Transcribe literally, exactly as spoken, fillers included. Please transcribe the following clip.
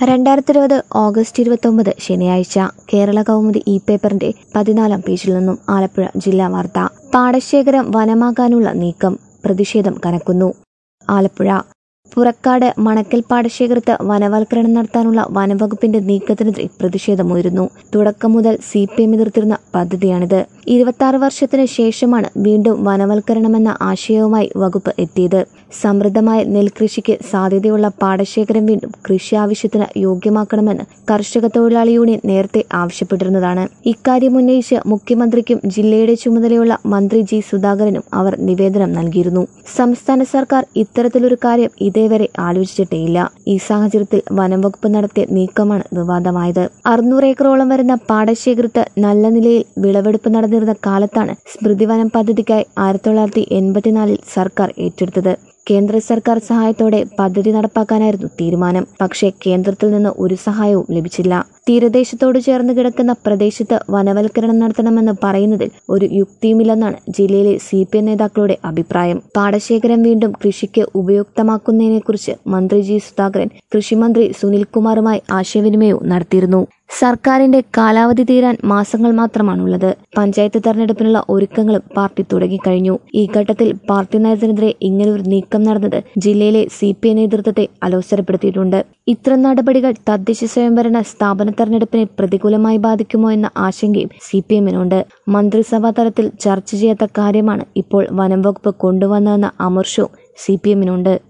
രണ്ടായിരത്തി ഇരുപത് ഓഗസ്റ്റ് ഇരുപത്തൊമ്പത് ശനിയാഴ്ച കേരള കൗമുദി ഇ പേപ്പറിന്റെ പതിനാലാം പേജിൽ നിന്നും ആലപ്പുഴ ജില്ലാ വാർത്ത. പാടശേഖരം വനമാകാനുള്ള നീക്കം, പ്രതിഷേധം കനക്കുന്നു. ആലപ്പുഴ പുറക്കാട് മണക്കൽ പാടശേഖരത്ത് വനവൽക്കരണം നടത്താനുള്ള വനംവകുപ്പിന്റെ നീക്കത്തിനെതിരെ പ്രതിഷേധമുയരുന്നു. തുടക്കം മുതൽ സി പി എം എതിർത്തിരുന്ന പദ്ധതിയാണിത്. ഇരുപത്തി ആറ് വർഷത്തിന് ശേഷമാണ് വീണ്ടും വനവൽക്കരണമെന്ന ആശയവുമായി വകുപ്പ് എത്തിയത്. സമൃദ്ധമായ നെൽകൃഷിക്ക് സാധ്യതയുള്ള പാടശേഖരം വീണ്ടും കൃഷി ആവശ്യത്തിന് യോഗ്യമാക്കണമെന്ന് കർഷക തൊഴിലാളി യൂണിയൻ നേരത്തെ ആവശ്യപ്പെട്ടിരുന്നതാണ്. ഇക്കാര്യം ഉന്നയിച്ച് മുഖ്യമന്ത്രിക്കും ജില്ലയുടെ ചുമതലയുള്ള മന്ത്രി ജി സുധാകരനും അവർ നിവേദനം നൽകിയിരുന്നു. സംസ്ഥാന സർക്കാർ ഇത്തരത്തിലൊരു കാര്യം ഇതേവരെ ആലോചിച്ചിട്ടേയില്ല. ഈ സാഹചര്യത്തിൽ വനംവകുപ്പ് നടത്തിയ നീക്കമാണ് വിവാദമായത്. അറുന്നൂറ് ഏക്കറോളം വരുന്ന പാടശേഖരത്ത് നല്ല നിലയിൽ വിളവെടുപ്പ് നടന്നിരുന്ന കാലത്താണ് സ്മൃതിവനം പദ്ധതിക്കായി ആയിരത്തി തൊള്ളായിരത്തി എൺപത്തിനാലിൽ സർക്കാർ ഏറ്റെടുത്തത്. കേന്ദ്ര സർക്കാർ സഹായത്തോടെ പദ്ധതി നടപ്പാക്കാനായിരുന്നു തീരുമാനം. പക്ഷേ കേന്ദ്രത്തിൽ നിന്ന് ഒരു സഹായവും ലഭിച്ചില്ല. തീരദേശത്തോട് ചേർന്ന് കിടക്കുന്ന പ്രദേശത്ത് വനവൽക്കരണം നടത്തണമെന്ന് പറയുന്നതിൽ ഒരു യുക്തിയുമില്ലെന്നാണ് ജില്ലയിലെ സി പി എം നേതാക്കളുടെ അഭിപ്രായം. പാടശേഖരം വീണ്ടും കൃഷിക്ക് ഉപയുക്തമാക്കുന്നതിനെക്കുറിച്ച് മന്ത്രി ജി സുധാകരൻ കൃഷിമന്ത്രി സുനിൽകുമാറുമായി ആശയവിനിമയവും നടത്തിയിരുന്നു. സർക്കാരിന്റെ കാലാവധി തീരാൻ മാസങ്ങൾ മാത്രമാണുള്ളത്. പഞ്ചായത്ത് തെരഞ്ഞെടുപ്പിനുള്ള ഒരുക്കങ്ങളും പാർട്ടി തുടങ്ങിക്കഴിഞ്ഞു. ഈ ഘട്ടത്തിൽ പാർട്ടി നയത്തിനെതിരെ ഇങ്ങനൊരു നീക്കം നടന്നത് ജില്ലയിലെ സി പി എം നേതൃത്വത്തെ അലോസരപ്പെടുത്തിയിട്ടുണ്ട്. ഇത്തരം നടപടികൾ തദ്ദേശ സ്വയംഭരണ സ്ഥാപന തെരഞ്ഞെടുപ്പിനെ പ്രതികൂലമായി ബാധിക്കുമോ എന്ന ആശങ്കയും സി പി എമ്മിനുണ്ട്. മന്ത്രിസഭാ തലത്തിൽ ചർച്ച ചെയ്യാത്ത കാര്യമാണ് ഇപ്പോൾ വനം വകുപ്പ് കൊണ്ടുവന്നതെന്ന അമർഷവും സി പി എമ്മിനുണ്ട്.